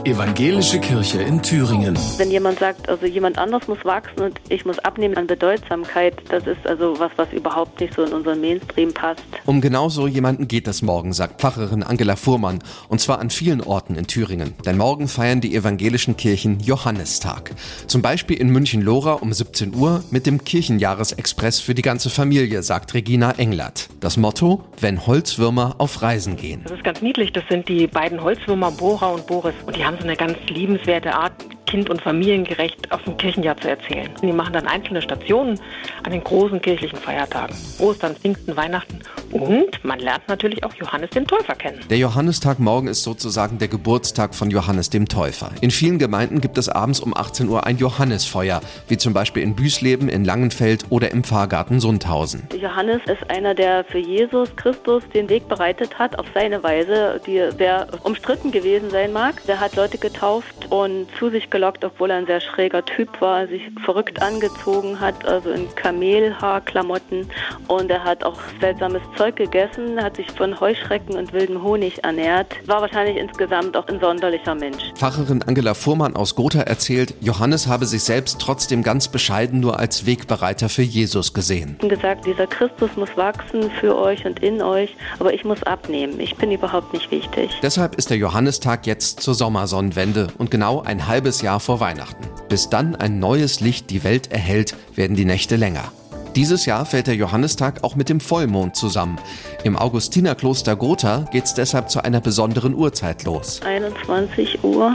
Evangelische Kirche in Thüringen. Wenn jemand sagt, also jemand anders muss wachsen und ich muss abnehmen an Bedeutsamkeit, das ist also was überhaupt nicht so in unseren Mainstream passt. Um genau so jemanden geht es morgen, sagt Pfarrerin Angela Fuhrmann. Und zwar an vielen Orten in Thüringen. Denn morgen feiern die evangelischen Kirchen Johannistag. Zum Beispiel in München-Lohra um 17 Uhr mit dem Kirchenjahresexpress für die ganze Familie, sagt Regina Englert. Das Motto: wenn Holzwürmer auf Reisen gehen. Das ist ganz niedlich. Das sind die beiden Holzwürmer Bora und Boris. Und die haben so eine ganz liebenswerte Art, kind- und familiengerecht auf dem Kirchenjahr zu erzählen. Die machen dann einzelne Stationen an den großen kirchlichen Feiertagen. Ostern, Pfingsten, Weihnachten. Und man lernt natürlich auch Johannes den Täufer kennen. Der Johannistag morgen ist sozusagen der Geburtstag von Johannes dem Täufer. In vielen Gemeinden gibt es abends um 18 Uhr ein Johannisfeuer, wie zum Beispiel in Büsleben, in Langenfeld oder im Pfarrgarten Sundhausen. Johannes ist einer, der für Jesus Christus den Weg bereitet hat, auf seine Weise, die sehr umstritten gewesen sein mag. Der hat Leute getauft und zu sich gelockt, obwohl er ein sehr schräger Typ war, sich verrückt angezogen hat, also in Kamelhaarklamotten. Und er hat auch seltsames Zeug gegessen, hat sich von Heuschrecken und wildem Honig ernährt. War wahrscheinlich insgesamt auch ein sonderlicher Mensch. Pfarrerin Angela Fuhrmann aus Gotha erzählt, Johannes habe sich selbst trotzdem ganz bescheiden nur als Wegbereiter für Jesus gesehen. Ich habe gesagt, dieser Christus muss wachsen für euch und in euch, aber ich muss abnehmen. Ich bin überhaupt nicht wichtig. Deshalb ist der Johannistag jetzt zur Sommersonnenwende und genau ein halbes Jahr vor Weihnachten. Bis dann ein neues Licht die Welt erhellt, werden die Nächte länger. Dieses Jahr fällt der Johannistag auch mit dem Vollmond zusammen. Im Augustinerkloster Gotha geht's deshalb zu einer besonderen Uhrzeit los. 21:35 Uhr,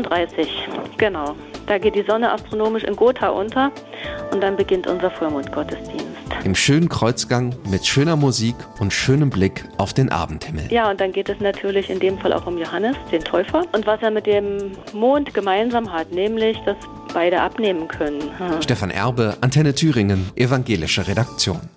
genau. Da geht die Sonne astronomisch in Gotha unter und dann beginnt unser Vollmondgottesdienst. Im schönen Kreuzgang mit schöner Musik und schönem Blick auf den Abendhimmel. Ja, und dann geht es natürlich in dem Fall auch um Johannes, den Täufer. Und was er mit dem Mond gemeinsam hat, nämlich, dass beide abnehmen können. Stefan Erbe, Antenne Thüringen, evangelische Redaktion.